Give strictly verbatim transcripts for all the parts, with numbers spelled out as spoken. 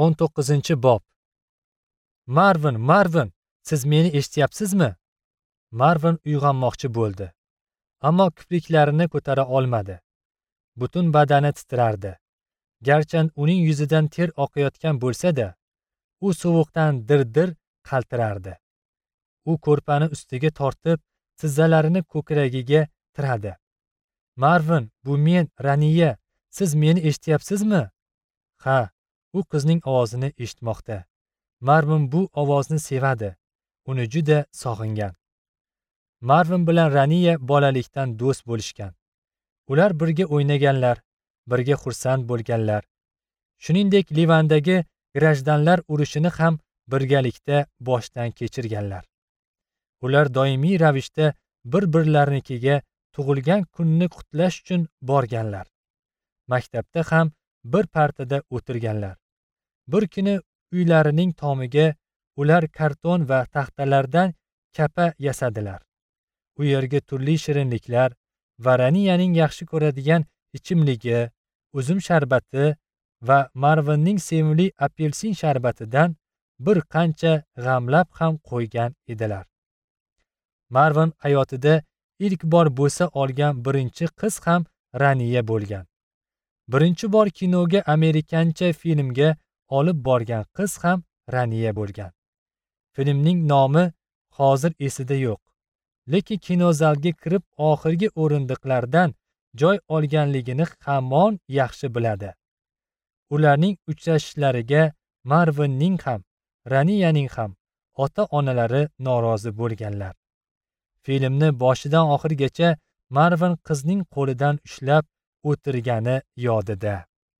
o'n to'qqizinchi bob. Marvin, Marvin, siz meni eshityapsizmi? Marvin uyg'onmoqchi bo'ldi, ammo kipriklarini ko'tara olmadi. Butun badani titrardi. Garchi uning yuzidan ter oqayotgan bo'lsa-da, u sovuqdan dir-dir qaltirardi. U ko'rpani ustiga tortib, tizzalarini ko'kragiga tiradi. Marvin, bu men, Raniya. Siz meni eshityapsizmi? Ha, u qizning ovozini eshitmoqda. Marvin bu ovozni sevadi. Uni juda sog'ingan. Marvin bilan Raniya bolalikdan do'st bo'lishgan. Ular birga o'ynaganlar, birga xursand bo'lganlar. Shuningdek, Livandagi grajdanlar urushini ham birgalikda boshdan kechirganlar. Ular doimiy ravishda bir-birlarinikiga tug'ilgan kunni qutlash uchun borganlar. Maktabda ham bir partada o'tirganlar. Bir kuni uylarining tomiga ular karton va taxtalardan kapa yasadilar. U yerga turli shirinliklar va Raniyaning yaxshi ko'radigan ichimligi, uzum sharbati va Marvinning sevimli apelsin sharbatidan bir qancha g'amlab ham qo'ygan edilar. Marvin hayotida ilk bor bo'sa olgan birinchi qiz ham Raniya bo'lgan. Birinchi bor kinoga amerikancha filmga olib borgan qiz ham Raniya bo'lgan. Filmning nomi hozir esida yo'q, lekin kinozalga kirib oxirgi o'rindiqlardan joy olganligini hamon yaxshi biladi. Ularning uchrashishlariga Marvinning ham, Raniyaning ham ota-onalari norozi bo'lganlar. Filmni boshidan oxirigacha Marvin qizning qo'lidan ushlab o'tirgani yodida.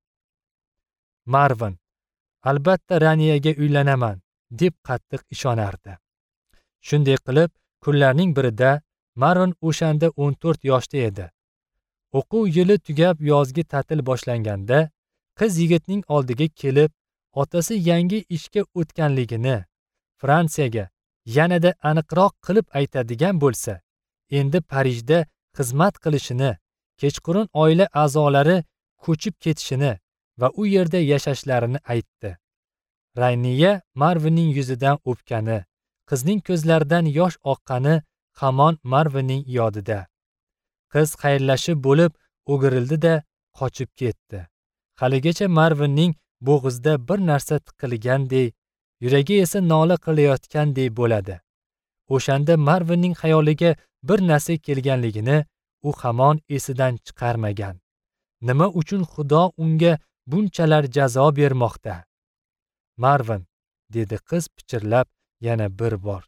Marvin, albatta Raniyaga uylanaman, deb qattiq ishonardi. Shunday qilib, kunlarning birida Marvin o'shanda o'n to'rt yoshda edi. O'quv yili tugab yozgi ta'til boshlanganda qiz yigitning oldiga kelib, otasi yangi ishga o'tganligini, Fransiyaga yanada aniqroq qilib aytadigan bo'lsa, endi Parijda xizmat qilishini, kechqurun oila a'zolari ko'chib ketishini va u yerda yashashlarini aytdi. Raniya Marvinning yuzidan o'pgani, qizning ko'zlaridan yosh oqqani hamon Marvinning yodida. Qiz xayrlashib bo'lib o'girildi-da qochib ketdi. Haligacha Marvinning bo'g'zida bir narsa tiqilgandek, yuragi esa nola qilayotgandek bo'ladi. O'shanda Marvinning xayoliga bir narsa kelganligini u hamon esidan chiqarmagan. Nima uchun Xudo unga bunchalar jazo bermoqda? Marvin, dedi qiz pichirlab yana bir bor.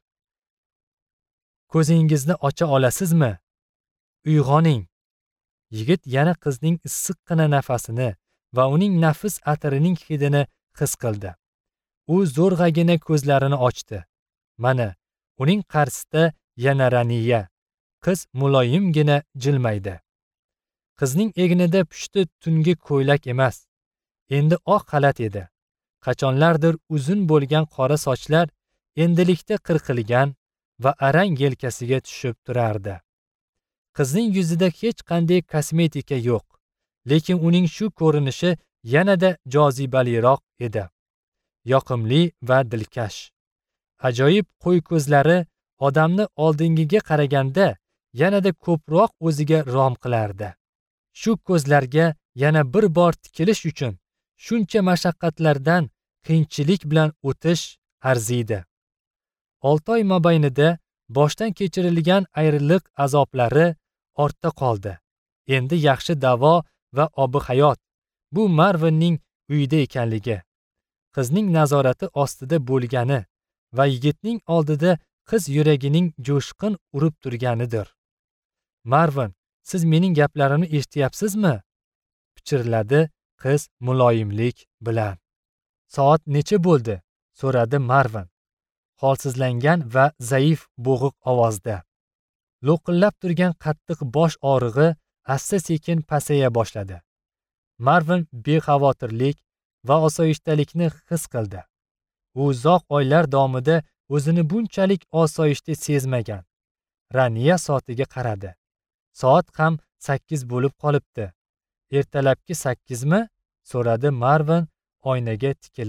Ko'zingizni ocha olasizmi? Uyg'oning. Yigit yana qizning issiqqina nafasini va uning nafis atirining hidini his qildi. U zo'rg'agina ko'zlarini ochdi. Mana, uning qarshisida yana Raniya. Qiz muloyimgina jilmaydi. Qizning egnida pushti tungi ko'ylak emas, endi oq xalat edi. Qachonlardir uzun bo'lgan qora sochlar endilikda qirqilgan va arang yelkasiga tushib turardi. Qizning yuzida hech qanday kosmetika yo'q, lekin uning shu ko'rinishi yanada jozibaliroq edi. Yoqimli va dilkash. Ajoyib qo'y ko'zlari odamni oldingiga qaraganda yanada ko'proq o'ziga rom qilardi. Shu ko'zlarga yana bir bor tikilish uchun shuncha mashaqqatlardan qiyinchilik bilan o'tish arziydi. olti oy mobaynida boshdan kechirilgan ayriliq azoblari ortda qoldi. Endi yaxshi davo va obi-hayot. Bu Marvinning uyida ekanligi, qizning nazorati ostida bo'lgani va yigitning oldida qiz yuragining jo'shqin urib turganidir. Marvin, siz mening gaplarimni eshityapsizmi? Pichirladi qiz muloyimlik bilan. Soat necha bo'ldi? So'radi Marvin, holsizlangan va zaif bo'g'iq ovozda. Lo'qillab turgan qattiq bosh og'rig'i asta-sekin pasaya boshladi. Marvin bexavotirlik va osoyishtalikni his qildi. U uzoq oylar davomida o'zini bunchalik osoyishta sezmagan. Raniya soatiga qaradi. Soat ham sakkiz bo'lib qolibdi. Ertalabki sakkizmi? So'radi Marvin oynaga tikilib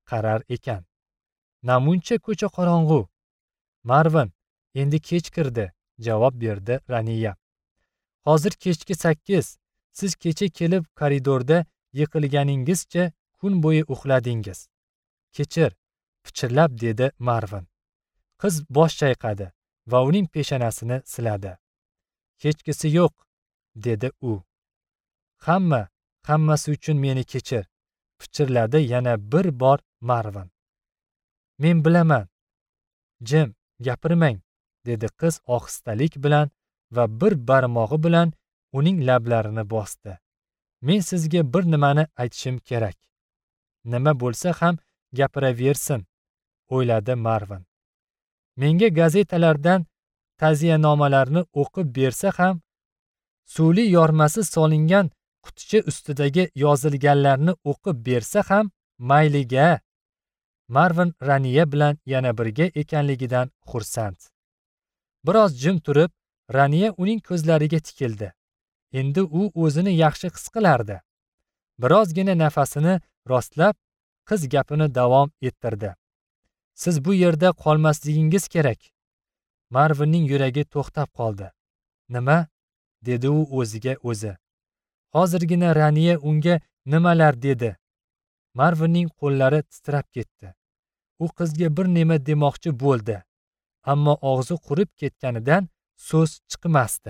qarar ekan. Namuncha ko'cha qorong'u. Marvin, endi kech kirdi, javob berdi Raniya. Hozir kechki sakkiz. Siz kecha kelib koridorda yiqilganingizcha kun bo'yi uxladingiz. Kechir, pichirlab dedi Marvin. Qiz bosh chayqadi va uning peshonasini siladi. Kechgisi yo'q, dedi u. Hamma, hammasi uchun meni kechir, pichirladi yana bir bor Marvin. Men bilaman. Jim, gapirmang, dedi qiz ohistalik bilan va bir barmog'i bilan uning lablarini bosdi. Men sizga bir nimani aytishim kerak. Nima bo'lsa ham gapiraversin, o'yladi Marvin. Menga gazetalardan ta'ziyanomalarni o'qib bersa ham, suvli yormasi solingan quticha ustidagi yozilganlarni o'qib bersa ham mayliga. Marvin Raniya bilan yana birga ekanligidan xursand. Biroz jim turib, Raniya uning ko'zlariga tikildi. Endi u o'zini yaxshi his qilardi. Birozgina nafasini rostlab, qiz gapini davom ettirdi. Siz bu yerda qolmasligingiz kerak. Marvinning yuragi to'xtab qoldi. Nima? Dedi u o'ziga o'zi. Hozirgina Raniya unga nimalar dedi. Marvinning qo'llari titrab ketdi. U qizga bir nima demoqchi bo'ldi, ammo og'zi qurib ketganidan so'z chiqmasdi.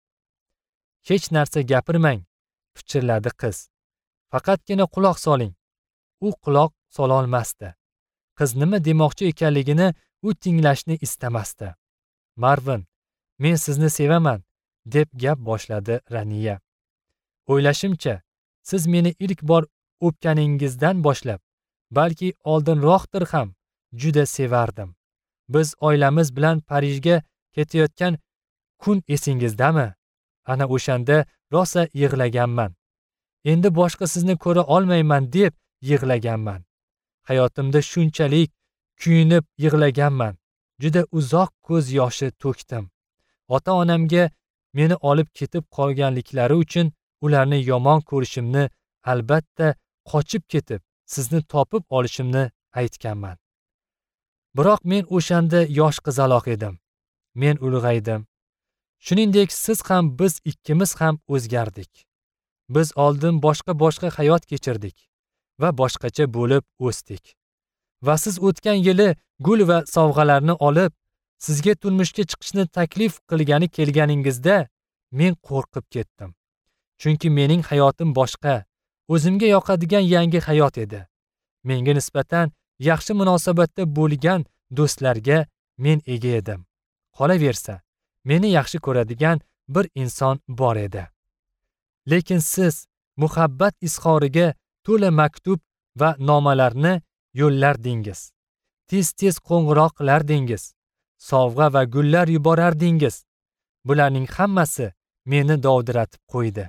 Hech narsa gapirmang, pichirladi qiz. Faqatgina quloq soling. U quloq sololmasdi. Qiz nima demoqchi ekanligini u tinglashni istamasdi. Marvin, men sizni sevaman, deb gap boshladi Raniya. O'ylashimcha, siz meni ilk bor o'pganingizdan boshlab, balki oldinroqdir ham juda sevardim. Biz oilamiz bilan Parijga ketayotgan kun esingizdami? Ana o'shanda rosa yig'laganman. Endi boshqa sizni ko'ra olmayman deb yig'laganman. Hayotimda shunchalik kuyinib yig'laganman. Juda uzoq ko'z yoshi to'kdim. Ota-onamga meni olib ketib qolganliklari uchun ularni yomon ko'rishimni, albatta qochib ketib sizni topib olishimni aytganman. Biroq men o'shanda yosh qizaloq edim. Men ulg'aydim. Shuningdek, siz ham biz ikkimiz ham o'zgardik. Biz oldin boshqa-boshqa hayot kechirdik va boshqacha bo'lib o'sdik. Va siz o'tgan yili gul va sovg'alarni olib, sizga turmushga chiqishni taklif qilgani kelganingizda men qo'rqib ketdim. Chunki mening hayotim boshqa, o'zimga yoqadigan yangi hayot edi. Menga nisbatan yaxshi munosabatda bo'lgan do'stlarga men ega edim. Qolaversa, meni yaxshi ko'radigan bir inson bor edi. Lekin siz muhabbat izhoriga to'la maktub va nomalarni yo'llardingiz. Tez-tez qo'ng'iroq qilardingiz. Sovg'a va gullar yuborardingiz. Bularning hammasi meni dovdiratib qo'ydi.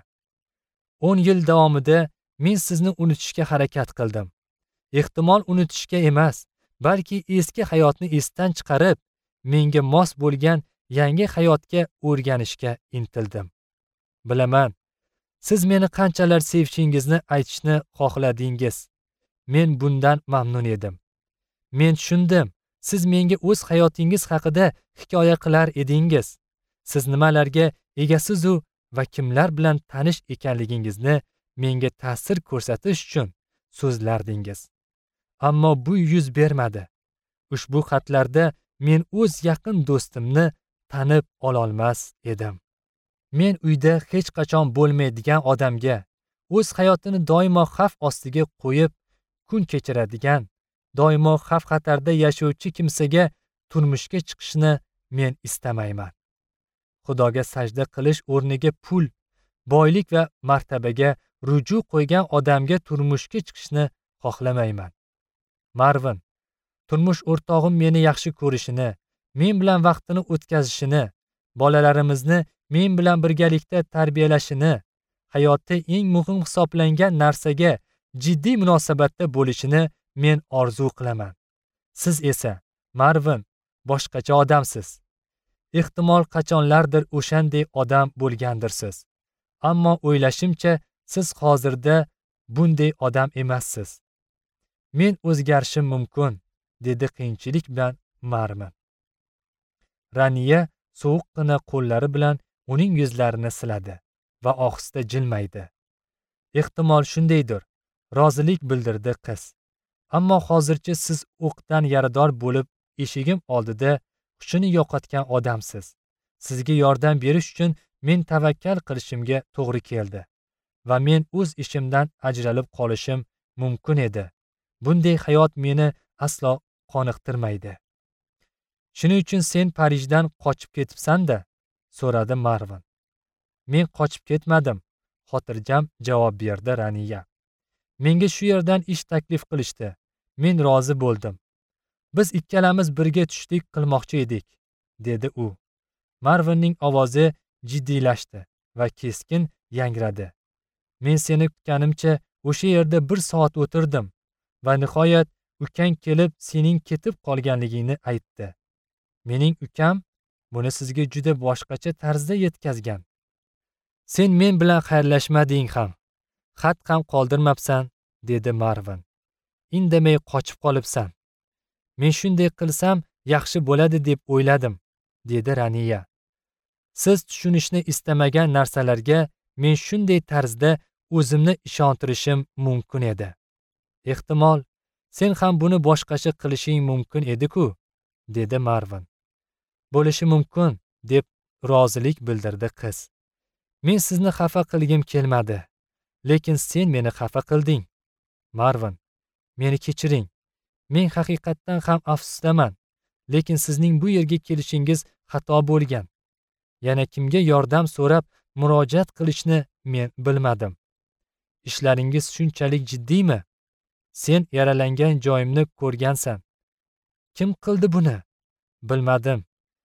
o'n yil davomida men sizni unutishga harakat qildim. Ehtimol unutishga emas, balki eski hayotni esdan chiqarib, menga mos bo'lgan yangi hayotga o'rganishga intildim. Bilaman, siz meni qanchalar sevishingizni aytishni xohladingiz. Men bundan mamnun edim. Men tushundim, siz menga o'z hayotingiz haqida hikoya qilar edingiz. Siz nimalarga egasiz-u va kimlar bilan tanish ekanligingizni menga ta'sir ko'rsatish uchun so'zlardingiz. Ammo bu yuz bermadi. Ushbu xatlarda men o'z yaqin do'stimni tanib ololmas edim. Men uyda hech qachon bo'lmaydigan odamga, o'z hayotini doimo xavf ostiga qo'yib kun kechiradigan, doimo xavf-xatarda yashovchi kimsaga turmushga chiqishni men istamayman. Xudoga sajda qilish o'rniga pul, boylik va martabaga ruju qo'ygan odamga turmushga chiqishni xohlamayman. Marvin, turmush o'rtog'im meni yaxshi ko'rishini, men bilan vaqtini o'tkazishini, bolalarimizni men bilan birgalikda tarbiyalashini, hayotda eng muhim hisoblangan narsaga jiddiy munosabatda bo'lishini men orzu qilaman. Siz esa, Marvin, boshqacha odamsiz. Ehtimol qachonlardir o'shanday odam bo'lgandirsiz. Ammo o'ylashimcha, siz hozirda bunday odam emassiz. Men o'zgarishim mumkin, dedi qiyinchilik bilan Marvin. Raniya sovuqqina qo'llari bilan uning yuzlarini siladi va ohista jilmaydi. Ehtimol shundaydir, rozilik bildirdi qiz. Ammo hozircha siz o'qdan yarador bo'lib eshigim oldida hushini yo'qotgan odamsiz. Sizga yordam berish uchun men tavakkal qilishimga to'g'ri keldi va men o'z ishimdan ajralib qolishim mumkin edi. Bunday hayot meni aslo qoniqtirmaydi. Shuning uchun sen Parijdan qochib ketibsan-da, so'radi Marvin. Men qochib ketmadim, xotirjam javob berdi Raniya. Menga shu yerdan ish taklif qilishdi. Men rozi bo'ldim. Biz ikkalamiz birga tushlik qilmoqchi edik, dedi u. Marvinning ovozi jiddiylashdi va keskin yangradi. Men seni kutganimcha o'sha yerda bir soat o'tirdim va nihoyat ukang kelib sening ketib qolganligingni aytdi. Mening ukam buni sizga juda boshqacha tarzda yetkazgan. Sen men bilan xayrlashmading ham, xat ham qoldirmabsan, dedi Marvin. Indamay qochib qolibsan. Men shunday qilsam yaxshi bo'ladi deb o'yladim, dedi Raniya. Siz tushunishni istamagan narsalarga men shunday tarzda o'zimni ishontirishim mumkin edi. Ehtimol sen ham buni boshqacha qilishing mumkin edi-ku, dedi Marvin. Bo'lishi mumkin, deb rozilik bildirdi qiz. Men sizni xafa qilgim kelmadi, lekin sen meni xafa qilding. Marvin, meni kechiring. Men haqiqatdan ham afsusdaman, lekin sizning bu yerga kelishingiz xato bo'lgan. Yana kimga yordam so'rab murojaat qilishni men bilmadim. Ishlaringiz shunchalik jiddiymi? Sen yaralangan joyimni ko'rgansan. Kim qildi buni? Bilmadim.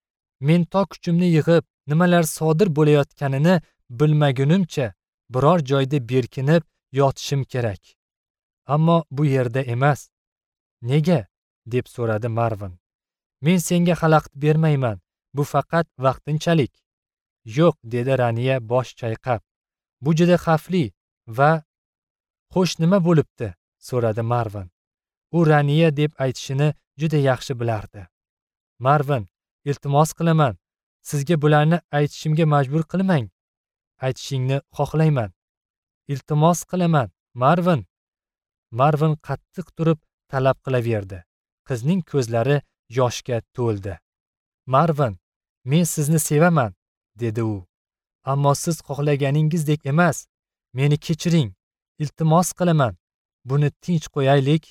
Men to kuchimni yig'ib, nimalar sodir bo'layotganini bilmagunimcha biror joyda berkinib yotishim kerak. Ammo bu yerda emas. Nega? Deb so'radi Marvin. Men senga xalaqit bermayman. Bu faqat vaqtinchalik. Yo'q, dedi Raniya bosh chayqab. Bu juda xavfli va xo'sh nima bo'libdi? So'radi Marvin. U Raniya deb aytishini juda yaxshi bilardi. Marvin, iltimos qilaman, sizga bularni aytishimga majbur qilmang. Aytishingni xohlayman. Iltimos qilaman, Marvin. Marvin qattiq turib talab qilaverdi. Qizning ko'zlari yoshga to'ldi. Marvin, men sizni sevaman, dedi u. Ammo siz xohlaganingizdek emas. Meni kechiring. Iltimos qilaman. Buni tinch qo'yaylik.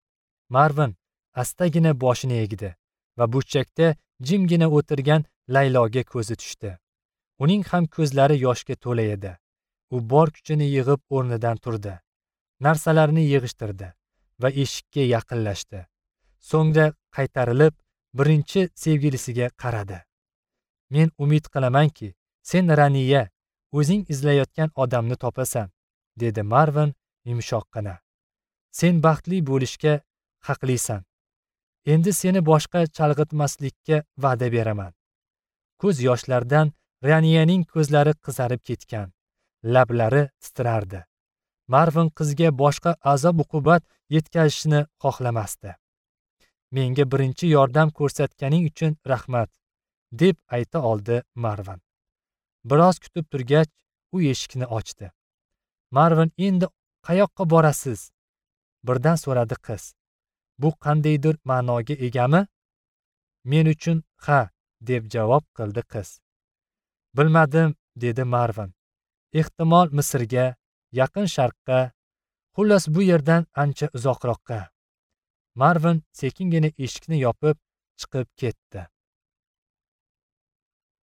Marvin astagina boshini egdi va burchakda jimgina o'tirgan Layloga ko'zi tushdi. Uning ham ko'zlari yoshga to'la edi. U bor kuchini yig'ib o'rnidan turdi. Narsalarni yig'ishtirdi va eshikka yaqinlashdi. So'ngra qaytarilib birinchi sevgilisiga qaradi. Men umid qilamanki, sen Raniya, o'zing izlayotgan odamni topasan, dedi Marvin yumshoqqina. Sen baxtli bo'lishga haqlisan. Endi seni boshqa chalg'itmaslikka va'da beraman. Ko'z yoshlardan Raniyaning ko'zlari qizarib ketgan, lablari titrardi. Marvin qizga boshqa azob-uqubat yetkazishni xohlamasdi. Menga birinchi yordam ko'rsatganing uchun rahmat, deb ayta oldi Marvin. Biroz kutib turgach, u eshikni ochdi. Marvin, endi qayoqqa borasiz? Birdan so'radi qiz. Bu qandaydir ma'noga egami? Men uchun ha, deb javob qildi qiz. Bilmadim, dedi Marvin. Ehtimol Misrga, Yaqin Sharqqa, xullas bu yerdan ancha uzoqroqqa. Marvin sekingina eshikni yopib chiqib ketdi.